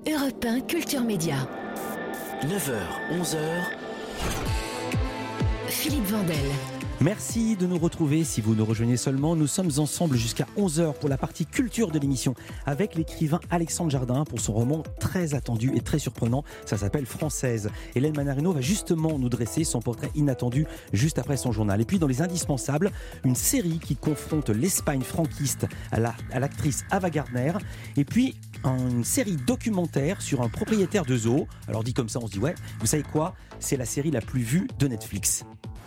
Europe 1 Culture Média. 9h, 11h. Philippe Vandel. Merci de nous retrouver. Si vous nous rejoignez seulement, nous sommes ensemble jusqu'à 11h pour la partie culture de l'émission avec l'écrivain Alexandre Jardin pour son roman très attendu et très surprenant. Ça s'appelle Française. Hélène Manarino va justement nous dresser son portrait inattendu juste après son journal. Et puis dans les indispensables, une série qui confronte l'Espagne franquiste à l'actrice Ava Gardner. Et puis une série documentaire sur un propriétaire de zoo. Alors dit comme ça, on se dit ouais, vous savez quoi ? C'est la série la plus vue de Netflix.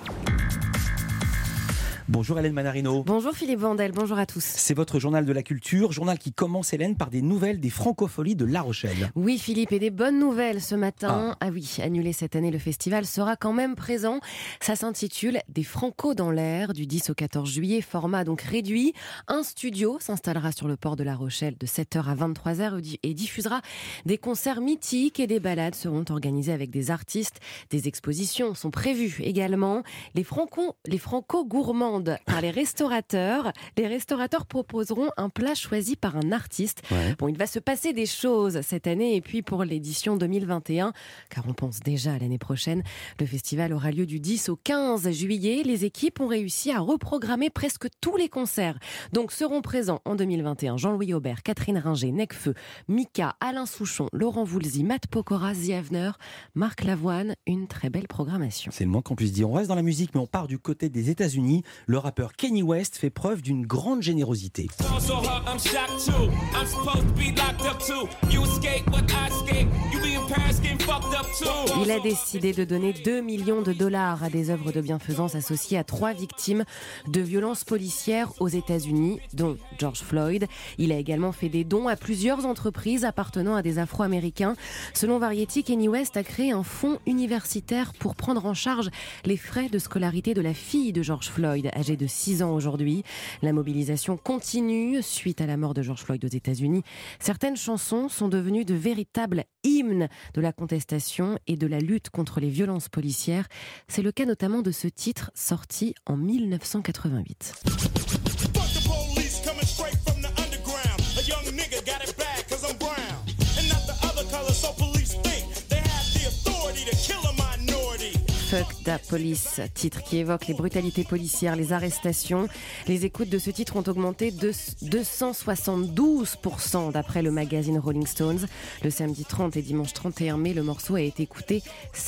Bonjour Hélène Manarino. Bonjour Philippe Vandel, bonjour à tous. C'est votre journal de la culture, journal qui commence Hélène par des nouvelles des Francopholies de La Rochelle. Oui Philippe, et des bonnes nouvelles ce matin. Ah oui, annulé cette année, le festival sera quand même présent. Ça s'intitule Des Franco dans l'air du 10 au 14 juillet, format donc réduit. Un studio s'installera sur le port de La Rochelle de 7h à 23h et diffusera des concerts mythiques et des balades seront organisées avec des artistes. Des expositions sont prévues également. Les Franco gourmands par les restaurateurs. Les restaurateurs proposeront un plat choisi par un artiste. Ouais. Bon, il va se passer des choses cette année et puis pour l'édition 2021, car on pense déjà à l'année prochaine, le festival aura lieu du 10 au 15 juillet. Les équipes ont réussi à reprogrammer presque tous les concerts. Donc seront présents en 2021 Jean-Louis Aubert, Catherine Ringer, Necfeu, Mika, Alain Souchon, Laurent Voulzy, Matt Pokora, The Avener, Marc Lavoine. Une très belle programmation. C'est le moins qu'on puisse dire. On reste dans la musique, mais on part du côté des États-Unis. Le rappeur Kanye West fait preuve d'une grande générosité. Il a décidé de donner 2 millions de dollars à des œuvres de bienfaisance associées à 3 victimes de violences policières aux États-Unis, dont George Floyd. Il a également fait des dons à plusieurs entreprises appartenant à des Afro-Américains. Selon Variety, Kanye West a créé un fonds universitaire pour prendre en charge les frais de scolarité de la fille de George Floyd, âgée de 6 ans aujourd'hui. La mobilisation continue suite à la mort de George Floyd aux États-Unis. Certaines chansons sont devenues de véritables hymnes de la contestation et de la lutte contre les violences policières. C'est le cas notamment de ce titre sorti en 1988. Fuck the Police, titre qui évoque les brutalités policières, les arrestations. Les écoutes de ce titre ont augmenté de 272% d'après le magazine Rolling Stones. Le samedi 30 et dimanche 31 mai, le morceau a été écouté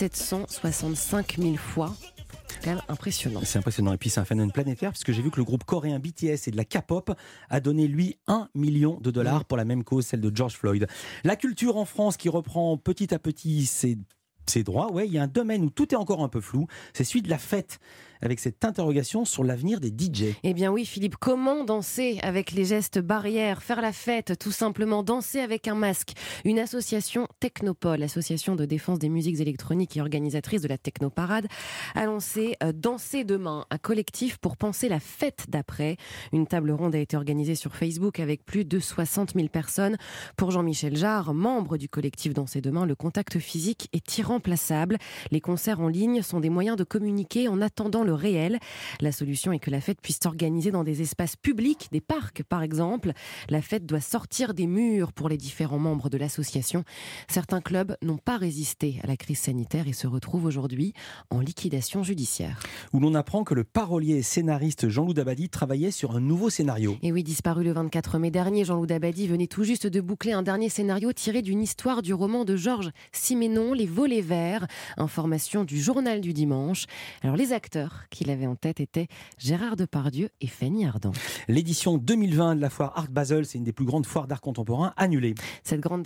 765 000 fois. C'est quand même impressionnant. C'est impressionnant. Et puis c'est un phénomène planétaire puisque j'ai vu que le groupe coréen BTS et de la K-pop a donné lui 1 million de dollars pour la même cause, celle de George Floyd. La culture en France qui reprend petit à petit ses droits, ouais, il y a un domaine où tout est encore un peu flou, c'est celui de la fête, avec cette interrogation sur l'avenir des DJ. Eh bien oui Philippe, comment danser avec les gestes barrières, faire la fête, tout simplement danser avec un masque? Une association Technopole, association de défense des musiques électroniques et organisatrice de la Technoparade, a lancé Danser demain, un collectif pour penser la fête d'après. Une table ronde a été organisée sur Facebook avec plus de 60 000 personnes. Pour Jean-Michel Jarre, membre du collectif Danser demain, le contact physique est irremplaçable. Les concerts en ligne sont des moyens de communiquer en attendant le réel. La solution est que la fête puisse s'organiser dans des espaces publics, des parcs par exemple. La fête doit sortir des murs pour les différents membres de l'association. Certains clubs n'ont pas résisté à la crise sanitaire et se retrouvent aujourd'hui en liquidation judiciaire. Où l'on apprend que le parolier et scénariste Jean-Loup Dabadi travaillait sur un nouveau scénario. Et oui, disparu le 24 mai dernier, Jean-Loup Dabadi venait tout juste de boucler un dernier scénario tiré d'une histoire du roman de Georges Simenon, Les Volets Verts, information du Journal du Dimanche. Alors les acteurs qu'il avait en tête étaient Gérard Depardieu et Fanny Ardant. L'édition 2020 de la foire Art Basel, c'est une des plus grandes foires d'art contemporain annulée. Cette grande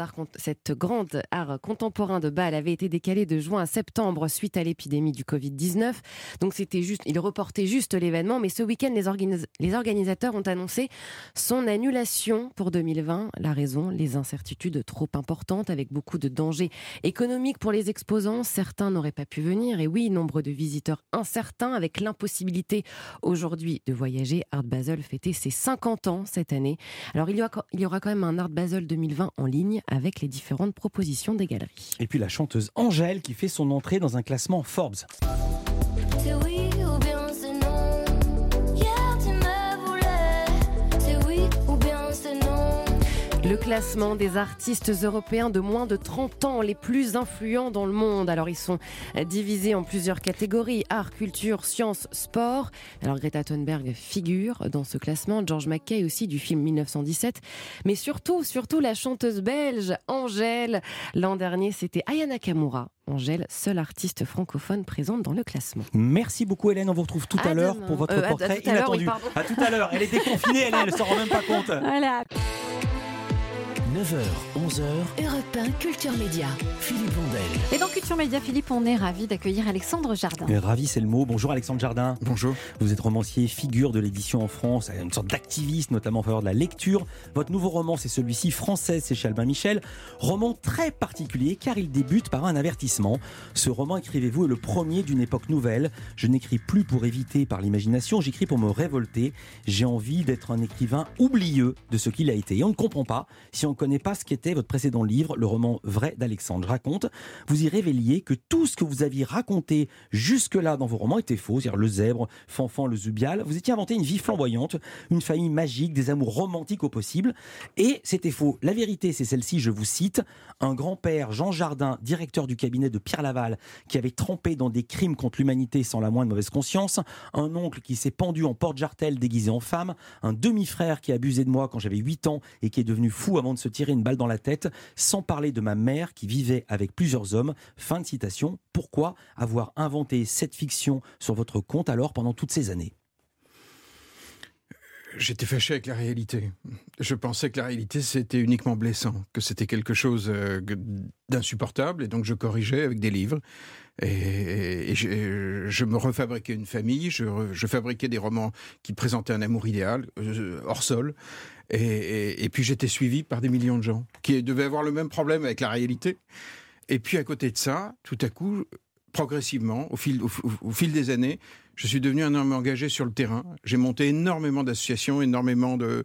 art contemporain de Bâle avait été décalée de juin à septembre suite à l'épidémie du Covid-19. Donc il reportait juste l'événement, mais ce week-end les organisateurs ont annoncé son annulation pour 2020. La raison, les incertitudes trop importantes avec beaucoup de dangers économiques pour les exposants. Certains n'auraient pas pu venir et oui, nombre de visiteurs incertains avec l'impossibilité aujourd'hui de voyager. Art Basel fêtait ses 50 ans cette année. Alors il y aura quand même un Art Basel 2020 en ligne avec les différentes propositions des galeries. Et puis la chanteuse Angèle qui fait son entrée dans un classement Forbes. C'est oui ou bien c'est non. Hier tu me voulais. C'est oui ou bien c'est non. Le classement des artistes européens de moins de 30 ans les plus influents dans le monde. Alors ils sont divisés en plusieurs catégories, art, culture, sciences, sport. Alors Greta Thunberg figure dans ce classement, George Mackay aussi du film 1917. Mais surtout la chanteuse belge Angèle. L'an dernier c'était Aya Nakamura. Angèle, seule artiste francophone présente dans le classement. Merci beaucoup Hélène, on vous retrouve tout à l'heure pour votre portrait inattendu. Oui, à tout à l'heure, elle est déconfinée, elle ne s'en rend même pas compte. Voilà. 9h, 11h, Europe 1 Culture Média. Philippe Vandel. Et dans Culture Média, Philippe, on est ravis d'accueillir Alexandre Jardin. Ravi, c'est le mot. Bonjour Alexandre Jardin. Bonjour. Vous êtes romancier, figure de l'édition en France, une sorte d'activiste, notamment en faveur de la lecture. Votre nouveau roman, c'est celui-ci, Française, c'est chez Albin Michel. Roman très particulier, car il débute par un avertissement. Ce roman, écrivez-vous, est le premier d'une époque nouvelle. Je n'écris plus pour éviter par l'imagination, j'écris pour me révolter. J'ai envie d'être un écrivain oublieux de ce qu'il a été. Et on ne comprend pas si on ne connaît pas ce qu'était votre précédent livre, le roman Vrai d'Alexandre. Je raconte, vous y révéliez que tout ce que vous aviez raconté jusque-là dans vos romans était faux, c'est-à-dire le zèbre, Fanfan, le Zubial. Vous étiez inventé une vie flamboyante, une famille magique, des amours romantiques au possible. Et c'était faux. La vérité, c'est celle-ci, je vous cite. Un grand-père, Jean Jardin, directeur du cabinet de Pierre Laval, qui avait trempé dans des crimes contre l'humanité sans la moindre mauvaise conscience. Un oncle qui s'est pendu en porte-jartel déguisé en femme. Un demi-frère qui a abusé de moi quand j'avais 8 ans et qui est devenu fou avant de se tirer une balle dans la tête, sans parler de ma mère qui vivait avec plusieurs hommes. Fin de citation. Pourquoi avoir inventé cette fiction sur votre compte alors pendant toutes ces années ? J'étais fâché avec la réalité. Je pensais que la réalité, c'était uniquement blessant, que c'était quelque chose d'insupportable, et donc je corrigeais avec des livres. Et je me refabriquais une famille, je fabriquais des romans qui présentaient un amour idéal, hors sol. Et puis j'étais suivi par des millions de gens qui devaient avoir le même problème avec la réalité. Et puis à côté de ça, tout à coup, progressivement, au fil des années, je suis devenu un homme engagé sur le terrain. J'ai monté énormément d'associations, énormément de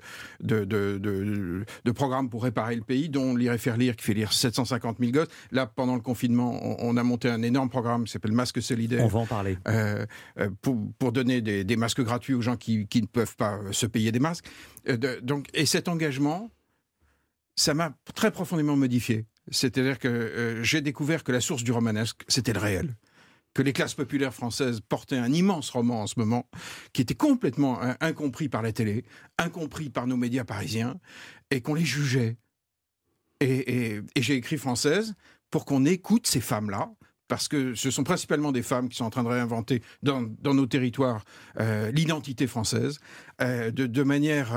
programmes pour réparer le pays, dont Lire et faire lire, qui fait lire 750 000 gosses. Là, pendant le confinement, on a monté un énorme programme qui s'appelle Masque Solidaire. On va en parler. Pour donner des masques gratuits aux gens qui ne peuvent pas se payer des masques. Et cet engagement, ça m'a très profondément modifié. C'est-à-dire que j'ai découvert que la source du romanesque, c'était le réel. Que les classes populaires françaises portaient un immense roman en ce moment, qui était complètement incompris par la télé, incompris par nos médias parisiens, et qu'on les jugeait. Et j'ai écrit Française pour qu'on écoute ces femmes-là, parce que ce sont principalement des femmes qui sont en train de réinventer dans nos territoires l'identité française, de manière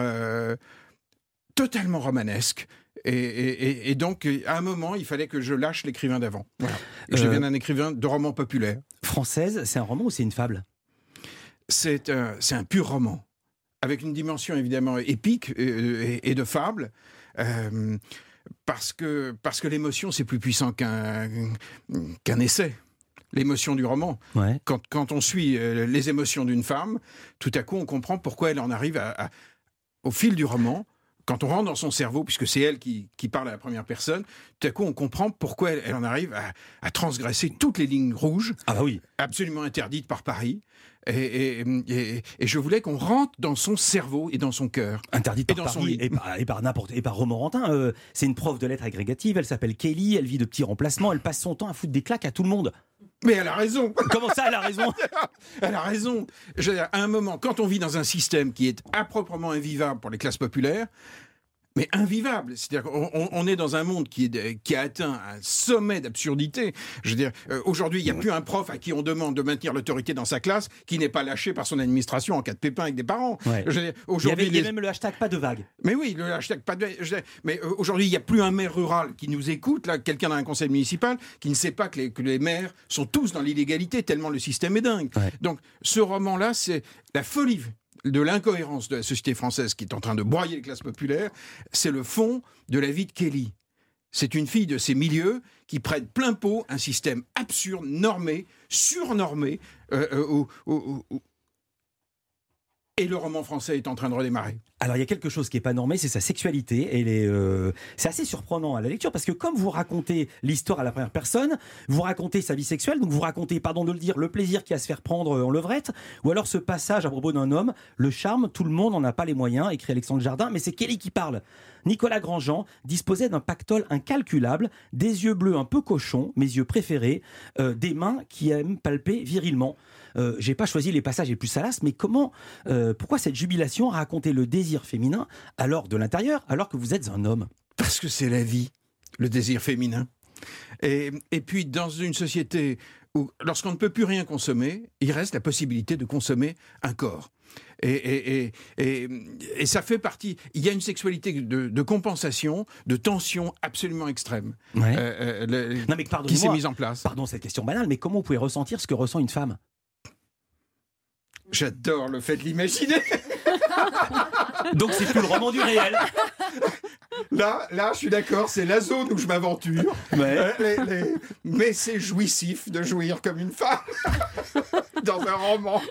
totalement romanesque. Et donc, à un moment, il fallait que je lâche l'écrivain d'avant. Voilà. Et je devienne un écrivain de romans populaires. Française, c'est un roman ou c'est une fable ? C'est un pur roman, avec une dimension évidemment épique et de fable, parce que l'émotion, c'est plus puissant qu'un essai. L'émotion du roman. Ouais. Quand on suit les émotions d'une femme, tout à coup, on comprend pourquoi elle en arrive au fil du roman. Quand on rentre dans son cerveau, puisque c'est elle qui parle à la première personne, tout à coup on comprend pourquoi elle en arrive à transgresser toutes les lignes rouges, absolument interdites par Paris. Et je voulais qu'on rentre dans son cerveau et dans son cœur. Interdite par Paris et par Romorantin. C'est une prof de lettres agrégatives, elle s'appelle Kelly, elle vit de petits remplacements, elle passe son temps à foutre des claques à tout le monde. Mais elle a raison. Comment ça, elle a raison ? Elle a raison. À un moment, quand on vit dans un système qui est improprement invivable pour les classes populaires, mais invivable, c'est-à-dire qu'on est dans un monde qui a atteint un sommet d'absurdité. Je veux dire, aujourd'hui, il n'y a plus un prof à qui on demande de maintenir l'autorité dans sa classe qui n'est pas lâché par son administration en cas de pépin avec des parents. Ouais. Je veux dire, aujourd'hui, il y a même le hashtag pas de vague. Mais oui, le hashtag pas de vague. Mais aujourd'hui, il n'y a plus un maire rural qui nous écoute, là, quelqu'un dans un conseil municipal, qui ne sait pas que les maires sont tous dans l'illégalité, tellement le système est dingue. Ouais. Donc, ce roman-là, c'est la folie de l'incohérence de la société française qui est en train de broyer les classes populaires, c'est le fond de la vie de Kelly. C'est une fille de ces milieux qui prête plein pot un système absurde, normé, surnormé, et le roman français est en train de redémarrer. Alors il y a quelque chose qui n'est pas normé, c'est sa sexualité. C'est assez surprenant à la lecture parce que comme vous racontez l'histoire à la première personne, vous racontez sa vie sexuelle, donc vous racontez, pardon de le dire, le plaisir qu'il y a à se faire prendre en levrette, ou alors ce passage à propos d'un homme, le charme, tout le monde n'en a pas les moyens, écrit Alexandre Jardin, mais c'est Kelly qui parle. Nicolas Grandjean disposait d'un pactole incalculable, des yeux bleus un peu cochons, mes yeux préférés, des mains qui aiment palper virilement. J'ai pas choisi les passages les plus salaces, mais pourquoi cette jubilation à raconter le désir féminin de l'intérieur, alors que vous êtes un homme? Parce que c'est la vie, le désir féminin. Et puis dans une société où, lorsqu'on ne peut plus rien consommer, il reste la possibilité de consommer un corps. Et ça fait partie. Il y a une sexualité de compensation, de tension absolument extrême, Ouais. Non, mais qui s'est mise en place. Pardon, cette question banale, mais comment vous pouvez ressentir ce que ressent une femme? J'adore le fait de l'imaginer. Donc c'est plus le roman du réel. Là, je suis d'accord, c'est la zone où je m'aventure. Ouais. Mais c'est jouissif de jouir comme une femme dans un roman.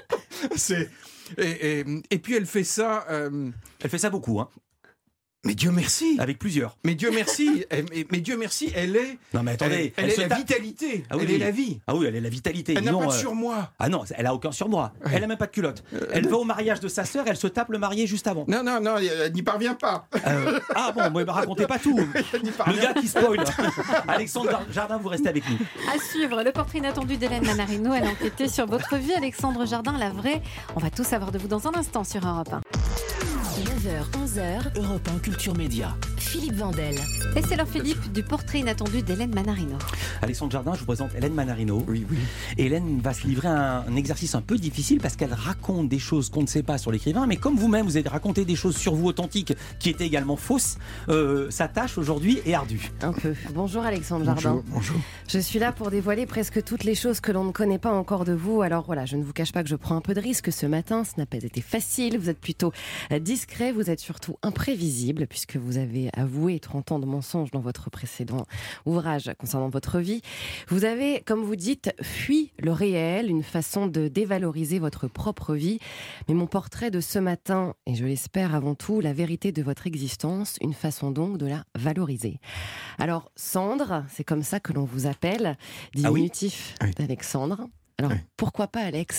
Et puis elle fait ça. Elle fait ça beaucoup, hein. Mais Dieu merci. Avec plusieurs. Mais Dieu merci. Mais Dieu merci, elle est. Non mais attendez, Elle est la vitalité. Ah oui, elle est la vie. Ah oui, elle est la vitalité. Elle n'a Disons, pas de surmoi. Ah non, elle a aucun surmoi. Elle a même pas de culotte. Elle va au mariage de sa sœur, elle se tape le marié juste avant. Non, elle n'y parvient pas. Ah bon, mais racontez pas tout. Elle n'y Le parvient gars qui spoil. Alexandre Jardin, vous restez avec nous. À suivre, le portrait inattendu d'Hélène Manarino. Elle a enquêté sur votre vie, Alexandre Jardin, la vraie. On va tout savoir de vous dans un instant sur Europe 1. 9h, 11h, Europe 1 Culture Média. Philippe Vandel. Et c'est l'heure, Philippe, du portrait inattendu d'Hélène Manarino. Alexandre Jardin, je vous présente Hélène Manarino. Oui. Et Hélène va se livrer à un exercice un peu difficile parce qu'elle raconte des choses qu'on ne sait pas sur l'écrivain, mais comme vous-même, vous avez raconté des choses sur vous authentiques qui étaient également fausses, sa tâche aujourd'hui est ardue. Un peu. Bonjour Alexandre Jardin. Bonjour. Je suis là pour dévoiler presque toutes les choses que l'on ne connaît pas encore de vous. Alors voilà, je ne vous cache pas que je prends un peu de risque ce matin. Ce n'a pas été facile. Vous êtes plutôt discret. Vous êtes surtout imprévisible puisque vous avez avoué 30 ans de mensonges dans votre précédent ouvrage concernant votre vie. Vous avez, comme vous dites, fui le réel, une façon de dévaloriser votre propre vie. Mais mon portrait de ce matin, et je l'espère avant tout, la vérité de votre existence, une façon donc de la valoriser. Alors, Sandre, c'est comme ça que l'on vous appelle, diminutif d'Alexandre. Alors, pourquoi pas Alex ?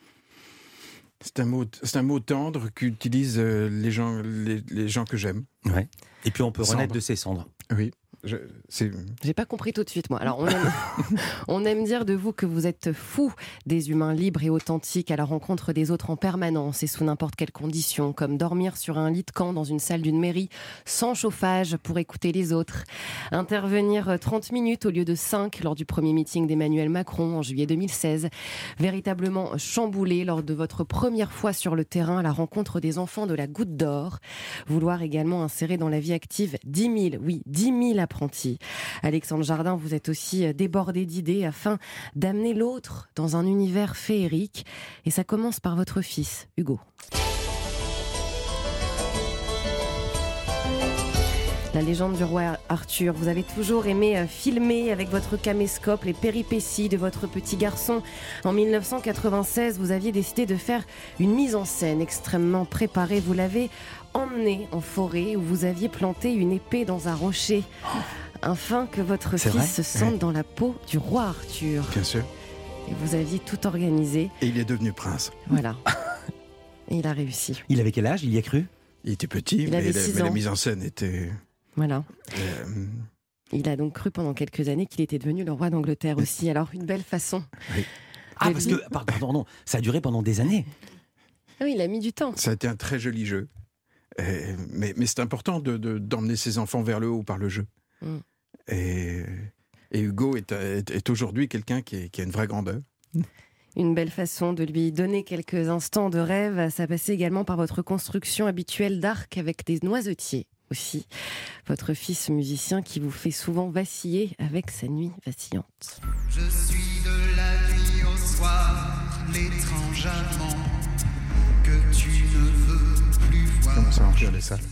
C'est un mot tendre qu'utilisent les gens que j'aime. Ouais. Et puis on peut Cendre. renaître de ses cendres. Oui. J'ai pas compris tout de suite, moi. Alors, on aime dire de vous que vous êtes fou des humains libres et authentiques à la rencontre des autres en permanence et sous n'importe quelle condition, comme dormir sur un lit de camp dans une salle d'une mairie sans chauffage pour écouter les autres, intervenir 30 minutes au lieu de 5 lors du premier meeting d'Emmanuel Macron en juillet 2016, véritablement chamboulé lors de votre première fois sur le terrain à la rencontre des enfants de la Goutte d'Or, vouloir également insérer dans la vie active 10 000 apprentis. Alexandre Jardin, vous êtes aussi débordé d'idées afin d'amener l'autre dans un univers féerique. Et ça commence par votre fils, Hugo. La légende du roi Arthur, vous avez toujours aimé filmer avec votre caméscope les péripéties de votre petit garçon. En 1996, vous aviez décidé de faire une mise en scène extrêmement préparée. Vous l'avez emmené en forêt où vous aviez planté une épée dans un rocher afin que votre fils se sente dans la peau du roi Arthur. Bien sûr. Et vous aviez tout organisé. Et il est devenu prince. Voilà. Et il a réussi. Il avait quel âge? Il y a cru? Il était petit, mais la mise en scène était... Voilà. Il a donc cru pendant quelques années qu'il était devenu le roi d'Angleterre aussi. Alors, une belle façon. Oui. Ah, parce que, pardon, ça a duré pendant des années. Oui, il a mis du temps. Ça a été un très joli jeu. Mais c'est important d'emmener ses enfants vers le haut par le jeu. Et Hugo est aujourd'hui quelqu'un qui a une vraie grandeur. Une belle façon de lui donner quelques instants de rêve. Ça passait également par votre construction habituelle d'arc avec des noisetiers. Aussi, votre fils musicien qui vous fait souvent vaciller avec sa nuit vacillante. Je suis de la nuit au soir, l'étrange amant que tu ne veux plus voir. Comment ça remplir les salles?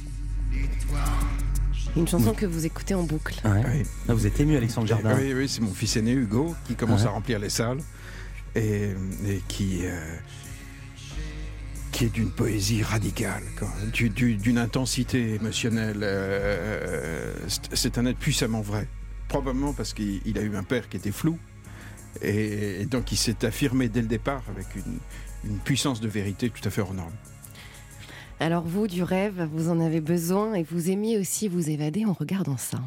Une chanson que vous écoutez en boucle. Ouais. Oui. Là, vous êtes ému, Alexandre Jardin. Oui, c'est mon fils aîné Hugo qui commence à remplir les salles et qui qui est d'une poésie radicale, d'une intensité émotionnelle. C'est un être puissamment vrai. Probablement parce qu'il a eu un père qui était flou. Et donc il s'est affirmé dès le départ avec une puissance de vérité tout à fait hors norme. Alors vous, du rêve, vous en avez besoin et vous aimiez aussi vous évader en regardant ça.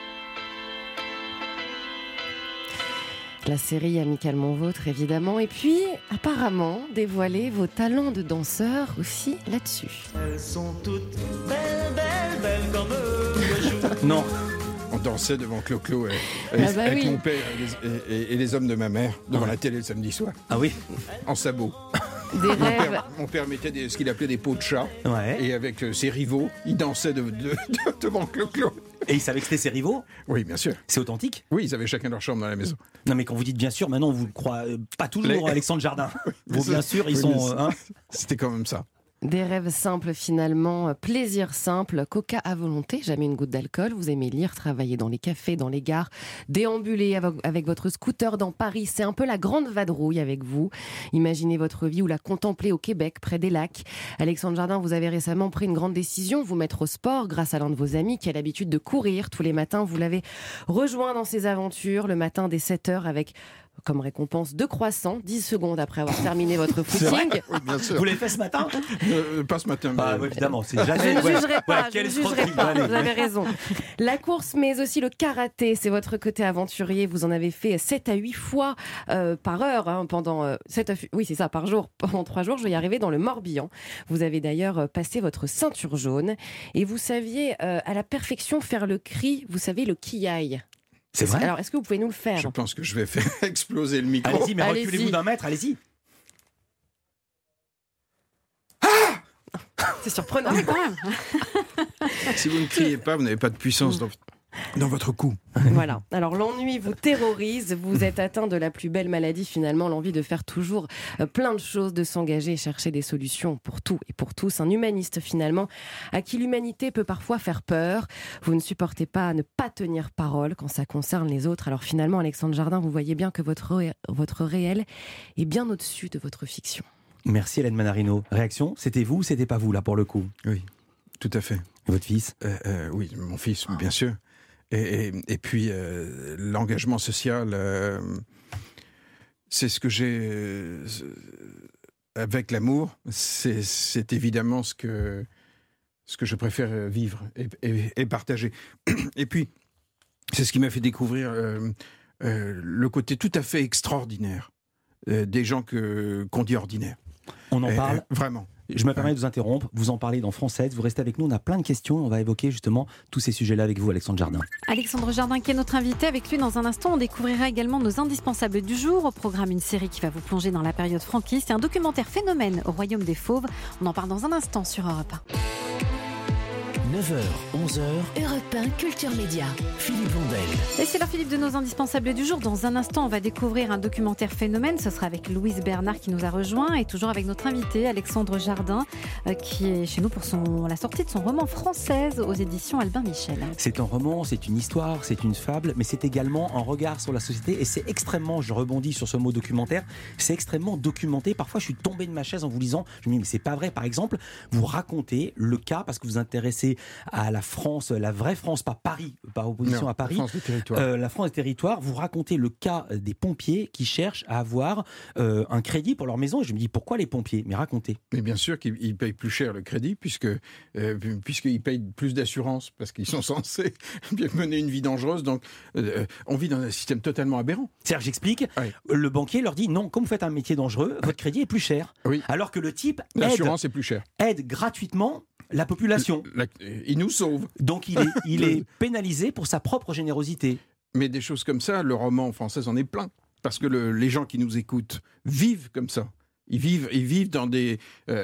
La série Amicalement Vôtre, évidemment. Et puis, apparemment, dévoiler vos talents de danseur aussi là-dessus. Elles sont toutes belles comme le jour. Non. On dansait devant Clo-Clo oui. mon père et les hommes de ma mère devant la télé le samedi soir. Ah oui. En sabots. Des rêves. Mon père mettait ce qu'il appelait des pots de chat. Ouais. Et avec ses rivaux, il dansait devant Clo-Clo. Et ils savaient que c'était ses rivaux? Oui, bien sûr. C'est authentique? Oui, ils avaient chacun leur chambre dans la maison. Non, mais quand vous dites bien sûr, maintenant on vous le croit pas toujours, Alexandre Jardin. Vous, bien sûr, ils sont. C'était quand même ça. Des rêves simples finalement, plaisir simple, coca à volonté, jamais une goutte d'alcool. Vous aimez lire, travailler dans les cafés, dans les gares, déambuler avec votre scooter dans Paris. C'est un peu la grande vadrouille avec vous. Imaginez votre vie ou la contempler au Québec, près des lacs. Alexandre Jardin, vous avez récemment pris une grande décision, vous mettre au sport grâce à l'un de vos amis qui a l'habitude de courir tous les matins. Vous l'avez rejoint dans ses aventures le matin dès 7h avec comme récompense 2 croissants, 10 secondes après avoir terminé votre footing. Oui, bien sûr. Vous l'avez fait ce matin? Pas ce matin. Ah, mais... évidemment, c'est Je jamais. ne jugerai pas, quelle je ne jugerai escroquerie. pas, Allez. vous avez raison. La course, mais aussi le karaté, c'est votre côté aventurier. Vous en avez fait 7 à 8 fois par heure, pendant 7 oui, c'est ça, par jour, pendant 3 jours. Je vais y arriver dans le Morbihan. Vous avez d'ailleurs passé votre ceinture jaune et vous saviez à la perfection faire le cri, vous savez, le kiaï. C'est vrai? Alors, est-ce que vous pouvez nous le faire? Je pense que je vais faire exploser le micro. Allez-y, mais Allez-y. reculez-vous d'un mètre, allez-y. C'est surprenant. Ah oui, quand même. Si vous ne criez pas, vous n'avez pas de puissance dans votre cou. Voilà. Alors l'ennui vous terrorise, vous êtes atteint de la plus belle maladie finalement, l'envie de faire toujours plein de choses, de s'engager et chercher des solutions pour tout et pour tous. Un humaniste finalement, à qui l'humanité peut parfois faire peur. Vous ne supportez pas ne pas tenir parole quand ça concerne les autres. Alors finalement, Alexandre Jardin, vous voyez bien que votre réel est bien au-dessus de votre fiction. Merci Hélène Manarino. Réaction, c'était vous ou c'était pas vous là pour le coup? Oui, tout à fait. Et votre fils? Oui, mon fils, bien sûr. Et puis, l'engagement social, c'est ce que j'ai... avec l'amour, c'est évidemment ce que je préfère vivre et partager. Et puis, c'est ce qui m'a fait découvrir le côté tout à fait extraordinaire des gens qu'on dit ordinaires. On en parle? Vraiment. Je me permets de vous interrompre, vous en parlez dans Française, vous restez avec nous, on a plein de questions, on va évoquer justement tous ces sujets-là avec vous, Alexandre Jardin. Alexandre Jardin qui est notre invité. Avec lui, dans un instant, on découvrira également nos indispensables du jour. Au programme, une série qui va vous plonger dans la période franquiste et un documentaire phénomène au Royaume des Fauves. On en parle dans un instant sur Europe 1. 9h, 11h, Europe 1 Culture Média. Philippe Vandel. Et c'est l'heure, Philippe, de nos indispensables du jour. Dans un instant, on va découvrir un documentaire phénomène. Ce sera avec Louise Bernard qui nous a rejoint et toujours avec notre invité Alexandre Jardin qui est chez nous pour la sortie de son roman Française aux éditions Albin Michel. C'est un roman, c'est une histoire, c'est une fable, mais c'est également un regard sur la société et c'est extrêmement, je rebondis sur ce mot documentaire, c'est extrêmement documenté. Parfois, je suis tombé de ma chaise en vous lisant, je me dis mais c'est pas vrai. Par exemple, vous racontez le cas, parce que vous vous intéressez à la France, la vraie France, pas Paris, par opposition à Paris. La France des territoires. La France des territoires. Vous racontez le cas des pompiers qui cherchent à avoir un crédit pour leur maison. Et je me dis, pourquoi les pompiers? Mais racontez. Mais bien sûr qu'ils payent plus cher le crédit, puisqu'ils payent plus d'assurance, parce qu'ils sont censés bien mener une vie dangereuse. Donc, on vit dans un système totalement aberrant. C'est-à-dire, j'explique, Oui. le banquier leur dit, non, comme vous faites un métier dangereux, votre crédit est plus cher. Oui. Alors que le type L'assurance est plus chère. aide gratuitement la population. Il nous sauve. Donc il est pénalisé pour sa propre générosité. Mais des choses comme ça, le roman français en est plein. Parce que les gens qui nous écoutent vivent comme ça. Ils vivent dans des...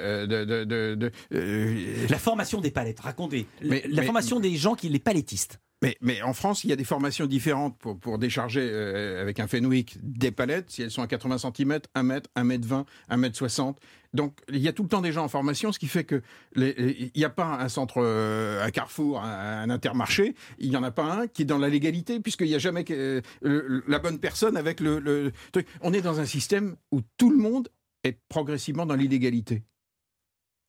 La formation des palettes, racontez. La formation des gens les palettistes. Mais en France, il y a des formations différentes pour décharger avec un Fenwick des palettes, si elles sont à 80 cm, 1 mètre, 1 mètre 20, 1 mètre 60. Donc, il y a tout le temps des gens en formation, ce qui fait que il n'y a pas un centre, un Carrefour, un Intermarché, il n'y en a pas un qui est dans la légalité, puisqu'il n'y a jamais la bonne personne avec le truc. On est dans un système où tout le monde est progressivement dans l'illégalité.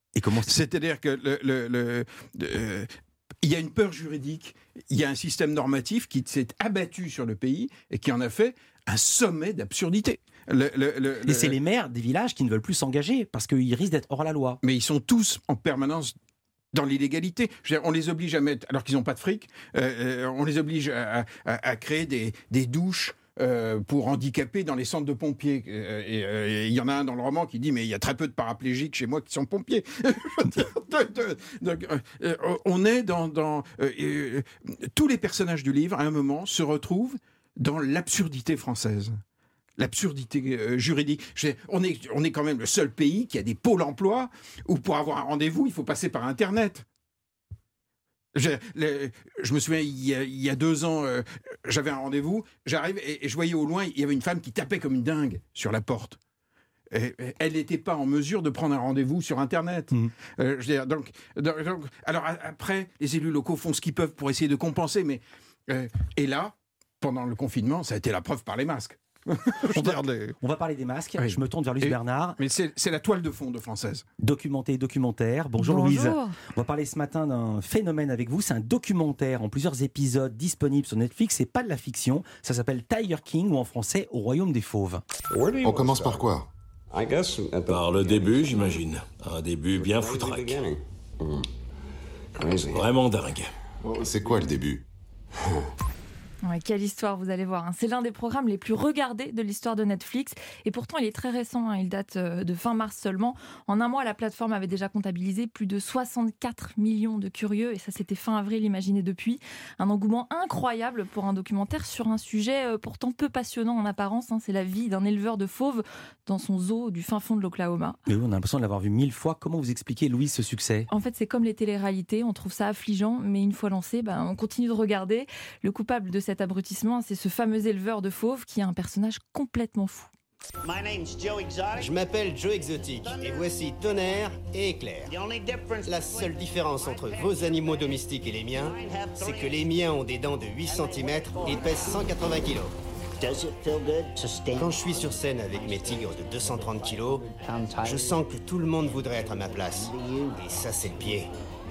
Et comment C'est-à-dire que il y a une peur juridique, il y a un système normatif qui s'est abattu sur le pays et qui en a fait un sommet d'absurdité. Et c'est les maires des villages qui ne veulent plus s'engager parce qu'ils risquent d'être hors la loi. Mais ils sont tous en permanence dans l'illégalité. Je veux dire, on les oblige à mettre, alors qu'ils n'ont pas de fric, on les oblige à créer des douches pour handicapés dans les centres de pompiers. Et il y en a un dans le roman qui dit, mais il y a très peu de paraplégiques chez moi qui sont pompiers. Donc, on est dans tous les personnages du livre, à un moment, se retrouvent dans l'absurdité française. L'absurdité juridique. On est quand même le seul pays qui a des pôles emploi où pour avoir un rendez-vous, il faut passer par Internet. Je me souviens, il y a 2 ans, j'avais un rendez-vous, j'arrive et je voyais au loin, il y avait une femme qui tapait comme une dingue sur la porte. Et elle n'était pas en mesure de prendre un rendez-vous sur Internet. Je veux dire, donc, alors après, les élus locaux font ce qu'ils peuvent pour essayer de compenser, mais et là, pendant le confinement, ça a été la preuve par les masques. On va parler des masques. Oui. Je me tourne vers Louise Bernard. Mais c'est la toile de fond de Française. Documenté, documentaire. Bonjour Louise. On va parler ce matin d'un phénomène avec vous. C'est un documentaire en plusieurs épisodes disponible sur Netflix. C'est pas de la fiction. Ça s'appelle Tiger King ou en français Au Royaume des Fauves. On commence par quoi? Par le début, j'imagine. Un début bien foutraque. Vraiment dingue. C'est quoi le début? Ouais, quelle histoire, vous allez voir. C'est l'un des programmes les plus regardés de l'histoire de Netflix. Et pourtant, il est très récent. Il date de fin mars seulement. En un mois, la plateforme avait déjà comptabilisé plus de 64 millions de curieux. Et ça, c'était fin avril, imaginez depuis. Un engouement incroyable pour un documentaire sur un sujet pourtant peu passionnant en apparence. C'est la vie d'un éleveur de fauves dans son zoo du fin fond de l'Oklahoma. Mais oui, on a l'impression de l'avoir vu 1000 fois. Comment vous expliquez, Louise, ce succès? En fait, c'est comme les téléréalités. On trouve ça affligeant, mais une fois lancé, on continue de regarder. Le coupable de cet abrutissement, c'est ce fameux éleveur de fauves qui est un personnage complètement fou. Je m'appelle Joe Exotic et voici Tonnerre et Éclair. La seule différence entre vos animaux domestiques et les miens, c'est que les miens ont des dents de 8 cm et pèsent 180 kg. Quand je suis sur scène avec mes tigres de 230 kg, je sens que tout le monde voudrait être à ma place. Et ça, c'est le pied.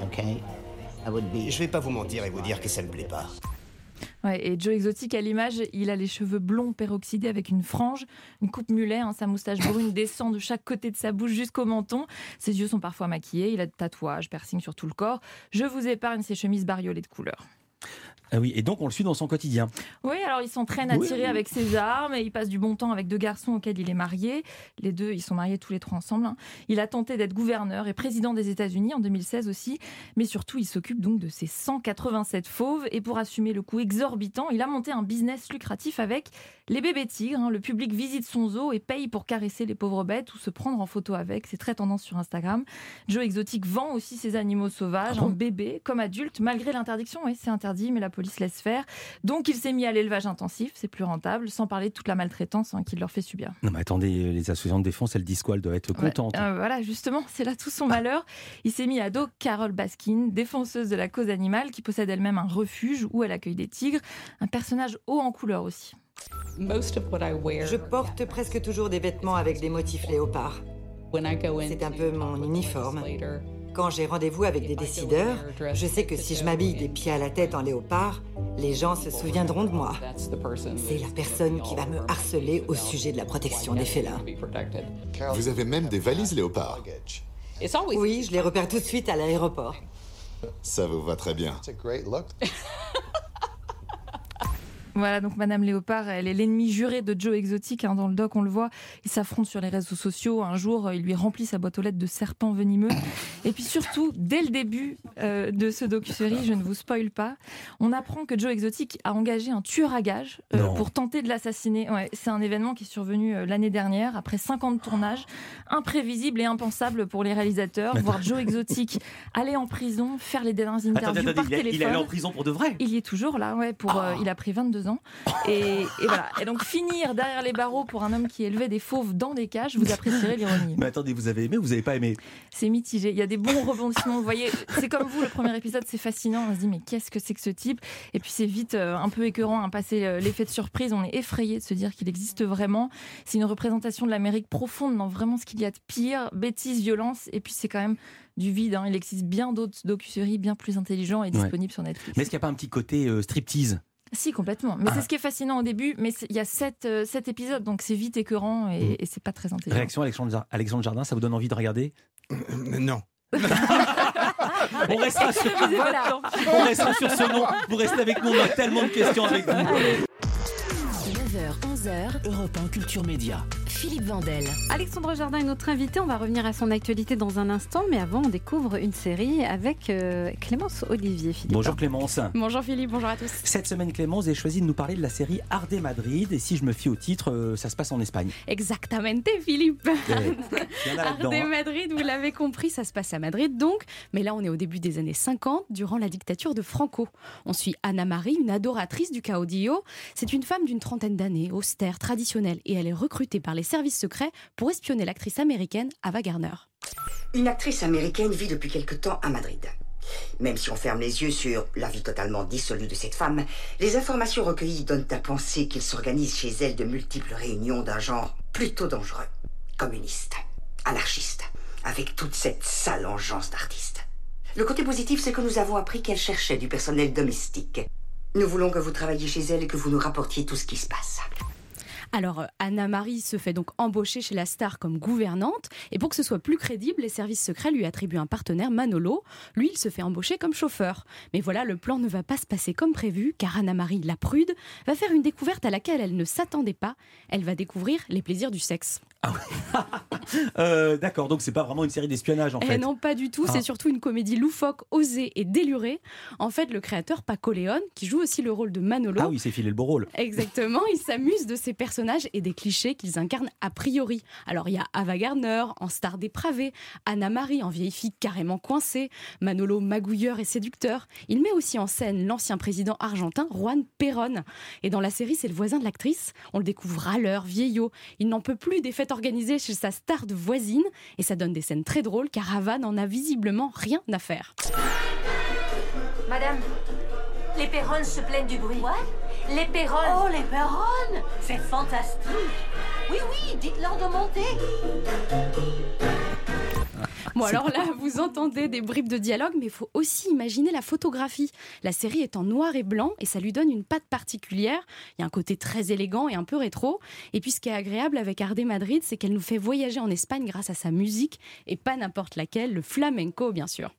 Je vais pas vous mentir et vous dire que ça me plaît pas. Ouais, et Joe Exotic, à l'image, il a les cheveux blonds peroxydés avec une frange, une coupe mulet, sa moustache brune descend de chaque côté de sa bouche jusqu'au menton. Ses yeux sont parfois maquillés, il a des tatouages, piercings sur tout le corps. Je vous épargne ses chemises bariolées de couleurs. Ah oui, et donc on le suit dans son quotidien. Oui, alors il s'entraîne à tirer avec ses armes et il passe du bon temps avec 2 garçons auxquels il est marié. Les 2, ils sont mariés tous les 3 ensemble. Il a tenté d'être gouverneur et président des États-Unis en 2016 aussi, mais surtout il s'occupe donc de ses 187 fauves et pour assumer le coût exorbitant, il a monté un business lucratif avec les bébés tigres. Le public visite son zoo et paye pour caresser les pauvres bêtes ou se prendre en photo avec. C'est très tendance sur Instagram. Joe Exotic vend aussi ses animaux sauvages en bébés comme adultes, malgré l'interdiction. Oui, c'est interdit, mais la police laisse faire. Donc il s'est mis à l'élevage intensif, c'est plus rentable, sans parler de toute la maltraitance qu'il leur fait subir. Non mais attendez, les associations de défense, elles disent quoi? Elles doivent être contentes. Voilà, justement, c'est là tout son malheur. Il s'est mis à dos Carole Baskin, défenseuse de la cause animale, qui possède elle-même un refuge où elle accueille des tigres. Un personnage haut en couleur aussi. Je porte presque toujours des vêtements avec des motifs léopards. C'est un peu mon uniforme. Quand j'ai rendez-vous avec des décideurs, je sais que si je m'habille des pieds à la tête en léopard, les gens se souviendront de moi. C'est la personne qui va me harceler au sujet de la protection des félins. Vous avez même des valises léopard? Oui, je les repère tout de suite à l'aéroport. Ça vous va très bien. Voilà, donc Madame Léopard, elle est l'ennemie juré de Joe Exotic. Dans le doc, on le voit, ils s'affrontent sur les réseaux sociaux. Un jour, il lui remplit sa boîte aux lettres de serpents venimeux. Et puis surtout, dès le début de ce docu-série, je ne vous spoil pas, on apprend que Joe Exotic a engagé un tueur à gages pour tenter de l'assassiner. Ouais, c'est un événement qui est survenu l'année dernière, après 5 ans de tournage, imprévisible et impensable pour les réalisateurs. Voir Joe Exotic aller en prison, faire les dernières interviews par téléphone. Il est allé en prison pour de vrai? Il y est toujours là, il a pris 22 ans ans. Et voilà. Et donc finir derrière les barreaux pour un homme qui élevait des fauves dans des cages, vous apprécierez l'ironie. Mais attendez, vous avez aimé ou vous n'avez pas aimé? C'est mitigé. Il y a des bons rebondissements. Vous voyez, c'est comme vous, le premier épisode, c'est fascinant. On se dit, mais qu'est-ce que c'est que ce type? Et puis c'est vite un peu écœurant, hein, passer l'effet de surprise. On est effrayé de se dire qu'il existe vraiment. C'est une représentation de l'Amérique profonde dans vraiment ce qu'il y a de pire, bêtise, violence. Et puis c'est quand même du vide. Hein. Il existe bien d'autres docu-séries bien plus intelligents et disponibles sur Netflix. Mais est-ce qu'il n'y a pas un petit côté striptease? Si, complètement. Mais c'est ce qui est fascinant au début. Mais il y a 7 épisodes, donc c'est vite écœurant et c'est pas très intelligent. Réaction, Alexandre Jardin, ça vous donne envie de regarder? Non. On restera sur ce nom. Vous restez avec nous, on a tellement de questions avec vous. 9h, 11h, Europe 1 Culture Média. Philippe Vandel. Alexandre Jardin est notre invité. On va revenir à son actualité dans un instant. Mais avant, on découvre une série avec Clémence Olivier. Philippe. Bonjour Clémence. Bonjour Philippe, bonjour à tous. Cette semaine, Clémence, vous avez choisi de nous parler de la série Ardé Madrid. Et si je me fie au titre, ça se passe en Espagne. Exactamente, Philippe. Ardé Hein. Madrid, vous l'avez compris, ça se passe à Madrid donc. Mais là, on est au début des années 50, durant la dictature de Franco. On suit Ana Marie, une adoratrice du caudillo. C'est une femme d'une trentaine d'années, austère, traditionnelle. Et elle est recrutée par les services secrets pour espionner l'actrice américaine Ava Gardner. Une actrice américaine vit depuis quelque temps à Madrid. Même si on ferme les yeux sur la vie totalement dissolue de cette femme, les informations recueillies donnent à penser qu'il s'organise chez elle de multiples réunions d'un genre plutôt dangereux. Communiste, anarchiste, avec toute cette sale engeance d'artiste. Le côté positif, c'est que nous avons appris qu'elle cherchait du personnel domestique. Nous voulons que vous travailliez chez elle et que vous nous rapportiez tout ce qui se passe. Alors, Ana Marie se fait donc embaucher chez la star comme gouvernante. Et pour que ce soit plus crédible, les services secrets lui attribuent un partenaire, Manolo. Lui, il se fait embaucher comme chauffeur. Mais voilà, le plan ne va pas se passer comme prévu, car Ana Marie, la prude, va faire une découverte à laquelle elle ne s'attendait pas. Elle va découvrir les plaisirs du sexe. Ah oui. D'accord, donc c'est pas vraiment une série d'espionnage en fait. Non, pas du tout. C'est surtout une comédie loufoque, osée et délurée. En fait, le créateur Paco León, qui joue aussi le rôle de Manolo. Ah oui, il s'est filé le beau rôle. Exactement, il s'amuse de ces personnages et des clichés qu'ils incarnent a priori. Alors il y a Ava Gardner en star dépravée, Ana Marie en vieille fille carrément coincée, Manolo magouilleur et séducteur. Il met aussi en scène l'ancien président argentin Juan Perón. Et dans la série, c'est le voisin de l'actrice. On le découvre râleur, vieillot. Il n'en peut plus des fêtes organisées chez sa star de voisine. Et ça donne des scènes très drôles car Ava n'en a visiblement rien à faire. Madame, les Perrones se plaignent du bruit. What? Les Perrones. Oh, les Perrones! C'est fantastique. Oui, dites-leur de monter. Bon, alors là, vous entendez des bribes de dialogue, mais il faut aussi imaginer la photographie. La série est en noir et blanc et ça lui donne une patte particulière. Il y a un côté très élégant et un peu rétro. Et puis ce qui est agréable avec Ardé Madrid, c'est qu'elle nous fait voyager en Espagne grâce à sa musique, et pas n'importe laquelle, le flamenco bien sûr.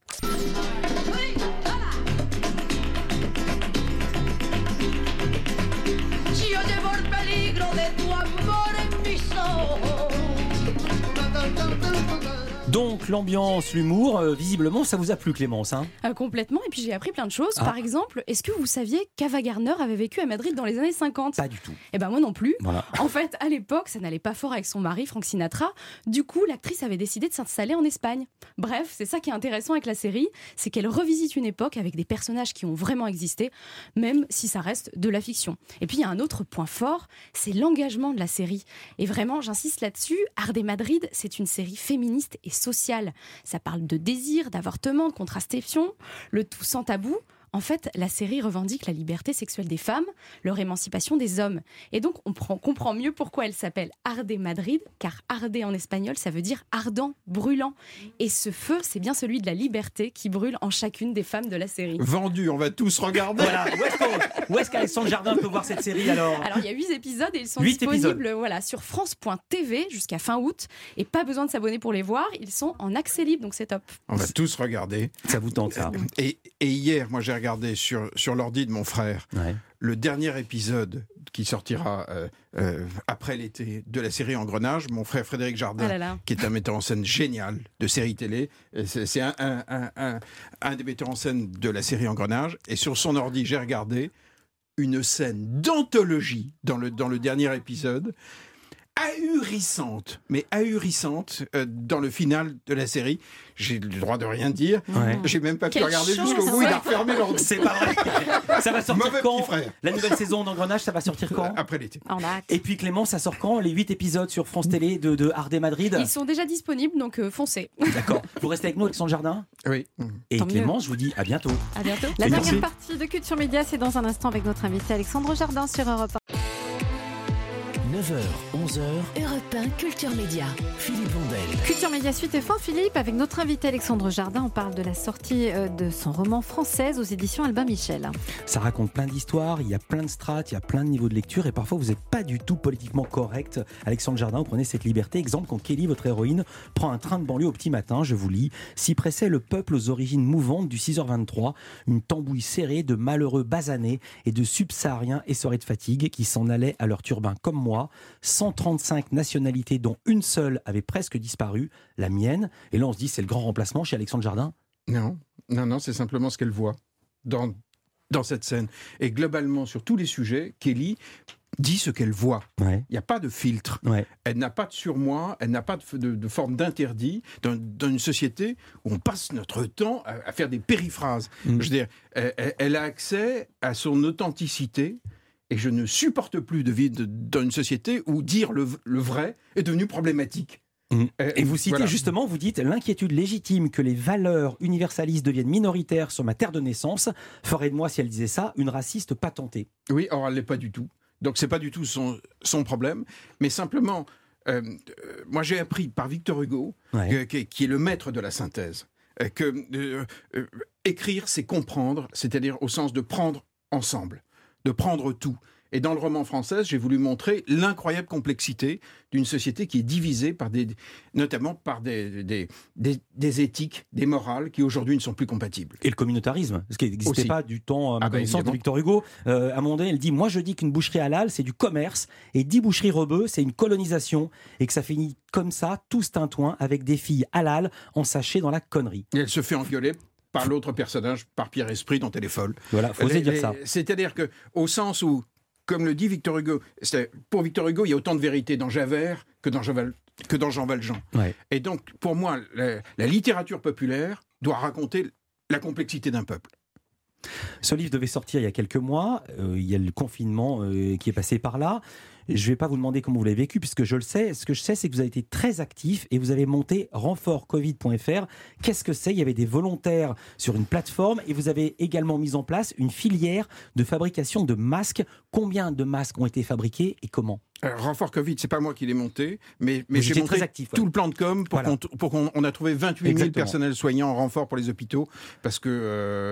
Donc l'ambiance, l'humour, visiblement ça vous a plu Clémence hein? Complètement, et puis j'ai appris plein de choses. Par exemple, est-ce que vous saviez qu'Ava Gardner avait vécu à Madrid dans les années 50? Pas du tout. Eh ben moi non plus. Voilà. En fait, à l'époque, ça n'allait pas fort avec son mari, Frank Sinatra. Du coup, l'actrice avait décidé de s'installer en Espagne. Bref, c'est ça qui est intéressant avec la série, c'est qu'elle revisite une époque avec des personnages qui ont vraiment existé, même si ça reste de la fiction. Et puis il y a un autre point fort, c'est l'engagement de la série. Et vraiment, j'insiste là-dessus, Ardé Madrid, c'est une série féministe et sociale. Ça parle de désir, d'avortement, de contraception, le tout sans tabou. En fait, la série revendique la liberté sexuelle des femmes, leur émancipation des hommes. Et donc, on comprend mieux pourquoi elle s'appelle Ardé Madrid, car Ardé en espagnol, ça veut dire ardent, brûlant. Et ce feu, c'est bien celui de la liberté qui brûle en chacune des femmes de la série. Vendu, on va tous regarder. Voilà. Où est-ce qu'Alexandre Jardin peut voir cette série alors? Alors, il y a 8 épisodes et ils sont disponibles sur France.tv jusqu'à fin août. Et pas besoin de s'abonner pour les voir, ils sont en accès libre, donc c'est top. On va tous regarder. Ça vous tente ça? Et hier, moi j'ai regardé sur l'ordi de mon frère le dernier épisode qui sortira après l'été de la série Engrenage. Mon frère Frédéric Jardin, qui est un metteur en scène génial de série télé, c'est un des metteurs en scène de la série Engrenage. Et sur son ordi, j'ai regardé une scène d'anthologie dans le dernier épisode, ahurissante, dans le final de la série. J'ai le droit de rien dire. Ouais. J'ai même pas pu Quelle regarder chance. jusqu'au bout. Il a refermé l'ordi. C'est pas vrai. Ça va sortir Mauvais quand petit frère. La nouvelle saison d'Engrenage, ça va sortir quand Après l'été. On a hâte. Et puis Clément, ça sort quand les 8 épisodes sur France Télé de Arte Madrid? Ils sont déjà disponibles, donc foncez. D'accord. Vous restez avec nous, Alexandre Jardin? Oui. Et Tant Clément, mieux. je vous dis à bientôt. À bientôt. La Et dernière merci. partie de Culture Média, c'est dans un instant avec notre invité Alexandre Jardin sur Europe 9h, 11h, Europe 1 Culture Média. Philippe Vandel. Culture Média suite et fin, Philippe, avec notre invité Alexandre Jardin, on parle de la sortie de son roman Française aux éditions Albin Michel. Ça raconte plein d'histoires, il y a plein de strates, il y a plein de niveaux de lecture et parfois vous n'êtes pas du tout politiquement correct. Alexandre Jardin, vous prenez cette liberté. Exemple, quand Kelly, votre héroïne, prend un train de banlieue au petit matin, je vous lis, s'y pressait le peuple aux origines mouvantes du 6h23, une tambouille serrée de malheureux basanés et de subsahariens essorés de fatigue qui s'en allaient à leur turbin comme moi. 135 nationalités dont une seule avait presque disparu, la mienne. Et là on se dit c'est le grand remplacement chez Alexandre Jardin. Non, c'est simplement ce qu'elle voit dans cette scène. Et globalement, sur tous les sujets, Kelly dit ce qu'elle voit. Ouais. Il n'y a pas de filtre. Ouais. Elle n'a pas de surmoi, elle n'a pas de forme d'interdit dans une société où on passe notre temps à faire des périphrases. Je veux dire, elle a accès à son authenticité. Et je ne supporte plus de vivre dans une société où dire le vrai est devenu problématique. Et vous citez justement, vous dites l'inquiétude légitime que les valeurs universalistes deviennent minoritaires sur ma terre de naissance ferait de moi, si elle disait ça, une raciste patentée. Oui, or elle ne l'est pas du tout. Donc c'est pas du tout son problème, mais simplement, moi j'ai appris par Victor Hugo, qui est le maître de la synthèse, que écrire c'est comprendre, c'est-à-dire au sens de prendre ensemble, de prendre tout. Et dans le roman Française, j'ai voulu montrer l'incroyable complexité d'une société qui est divisée notamment par des éthiques, des morales qui aujourd'hui ne sont plus compatibles. Et le communautarisme, ce qui n'existait pas du temps, à ma connaissance, de Victor Hugo. À un moment donné, elle dit, moi je dis qu'une boucherie halal, c'est du commerce, et 10 boucheries rebeux, c'est une colonisation, et que ça finit comme ça, tous tintouins, avec des filles halal ensachées dans la connerie. Et elle se fait engueuler par l'autre personnage, par Pierre Esprit, dont elle est folle. Voilà, faut oser dire ça. C'est-à-dire qu'au sens où, comme le dit Victor Hugo, pour Victor Hugo, il y a autant de vérité dans Javert que dans Jean Valjean. Ouais. Et donc, pour moi, la littérature populaire doit raconter la complexité d'un peuple. Ce livre devait sortir il y a quelques mois. Il y a le confinement qui est passé par là. Je ne vais pas vous demander comment vous l'avez vécu, puisque je le sais. Ce que je sais, c'est que vous avez été très actif et vous avez monté renfortcovid.fr. Qu'est-ce que c'est ? Il y avait des volontaires sur une plateforme et vous avez également mis en place une filière de fabrication de masques. Combien de masques ont été fabriqués et comment ? Renfort Covid, c'est pas moi qui l'ai monté, mais j'ai monté très actif, tout le plan de com pour qu'on a trouvé 28 000 Exactement. personnels soignants en renfort pour les hôpitaux, parce que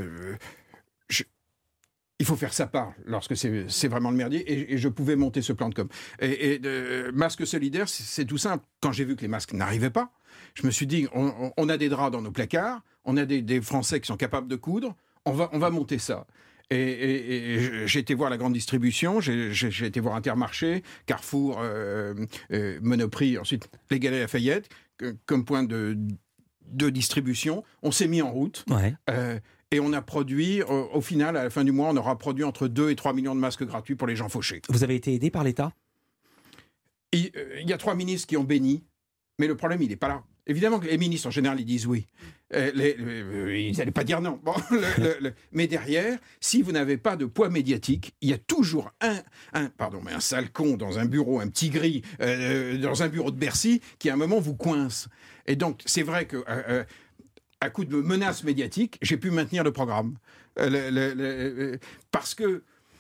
il faut faire sa part lorsque c'est vraiment le merdier, et je pouvais monter ce plan de com. Masque solidaire, c'est tout simple. Quand j'ai vu que les masques n'arrivaient pas, je me suis dit, on a des draps dans nos placards, on a des Français qui sont capables de coudre, on va monter ça. Et j'ai été voir la grande distribution, j'ai été voir Intermarché, Carrefour, Monoprix, ensuite les Galeries Lafayette, comme point de distribution. On s'est mis en route. Ouais. Et on a produit, au final, à la fin du mois, on aura produit entre 2 et 3 millions de masques gratuits pour les gens fauchés. Vous avez été aidé par l'État ? Il y a 3 ministres qui ont béni, mais le problème, il n'est pas là. Évidemment que les ministres, en général, ils disent oui. Ils n'allaient pas dire non. Bon, mais derrière, si vous n'avez pas de poids médiatique, il y a toujours un sale con dans un bureau, un petit gris, dans un bureau de Bercy, qui à un moment vous coince. Et donc, c'est vrai que... à coup de menaces médiatiques, j'ai pu maintenir le programme. Parce que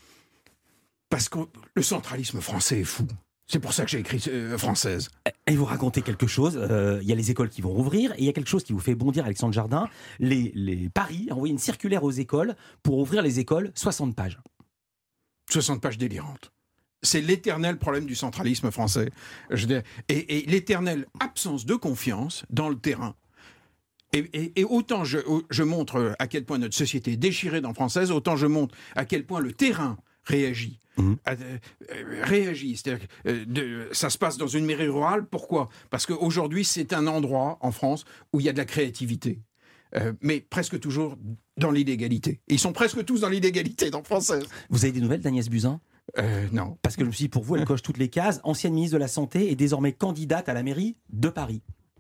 le centralisme français est fou. C'est pour ça que j'ai écrit Française. Et vous racontez quelque chose, il y a les écoles qui vont rouvrir, et il y a quelque chose qui vous fait bondir, Alexandre Jardin. Paris a envoyé une circulaire aux écoles pour ouvrir les écoles, 60 pages. 60 pages délirantes. C'est l'éternel problème du centralisme français. Et l'éternelle absence de confiance dans le terrain. Et autant je montre à quel point notre société est déchirée dans Française, autant je montre à quel point le terrain réagit. C'est-à-dire que ça se passe dans une mairie rurale. Pourquoi ? Parce qu'aujourd'hui, c'est un endroit en France où il y a de la créativité. Mais presque toujours dans l'illégalité. Et ils sont presque tous dans l'illégalité dans Française. Vous avez des nouvelles d'Agnès Buzyn ? Non. Parce que je me suis dit, pour vous, elle coche toutes les cases. Ancienne ministre de la Santé et désormais candidate à la mairie de Paris.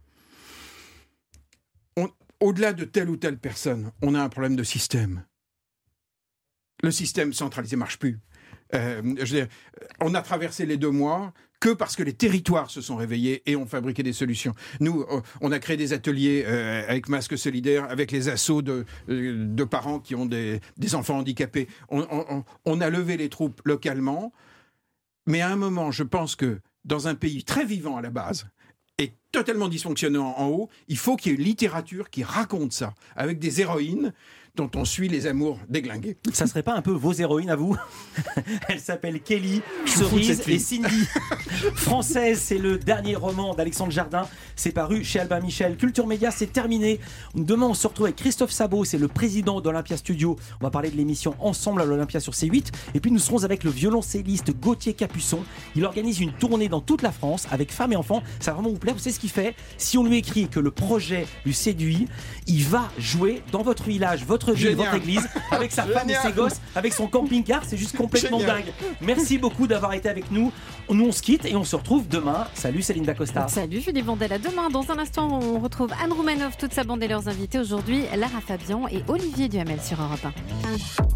Au-delà de telle ou telle personne, on a un problème de système. Le système centralisé ne marche plus. Je veux dire, on a traversé les 2 mois que parce que les territoires se sont réveillés et ont fabriqué des solutions. Nous, on a créé des ateliers avec Masques Solidaires, avec les assos de parents qui ont des enfants handicapés. On a levé les troupes localement, mais à un moment, je pense que dans un pays très vivant à la base, et totalement dysfonctionnant en haut, il faut qu'il y ait une littérature qui raconte ça, avec des héroïnes dont on suit les amours déglingués. Ça serait pas un peu vos héroïnes à vous? Elle s'appelle Kelly, Cerise et Cindy. Française, c'est le dernier roman d'Alexandre Jardin. C'est paru chez Albin Michel. Culture Média, c'est terminé. Demain, on se retrouve avec Christophe Sabot, c'est le président d'Olympia Studio. On va parler de l'émission Ensemble à l'Olympia sur C8. Et puis nous serons avec le violoncelliste Gauthier Capuçon. Il organise une tournée dans toute la France avec femmes et enfants. Ça va vraiment vous plaire. Vous savez ce qu'il fait? Si on lui écrit que le projet lui séduit, il va jouer dans votre village, votre ville, votre église, avec sa femme et ses gosses, avec son camping-car. C'est juste complètement dingue. Merci beaucoup d'avoir été avec nous. Nous, on se quitte et on se retrouve demain. Salut Céline Dacosta. Salut Philippe Vandel, à demain. Dans un instant, on retrouve Anne Roumanoff, toute sa bande et leurs invités. Aujourd'hui, Lara Fabian et Olivier Duhamel sur Europe 1.